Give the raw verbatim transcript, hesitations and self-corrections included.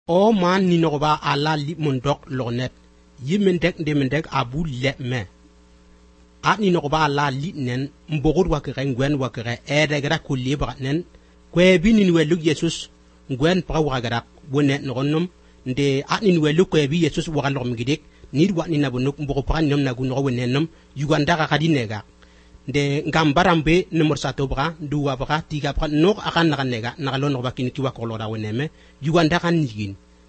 o man ni no ba ala li mundok lonet yimendek de mendek abu lemme a ni no ba ala li nen mbogor wa kere ngwen wa kere ede gra ko libra nen kwe bi ni welu Jesus ngwen pra wa gra wonet no gonnom nde a ni welu kwe bi Jesus wa lom gidik ni wa ni na bonok mbogo pra nyom na gu no wenennom yuganda ka kadinega nde ngambarambe ne morsato bra duwa bra tiga pra no akan na nega na lo no bakini ki wa ko lo da weneme yuganda kan yigin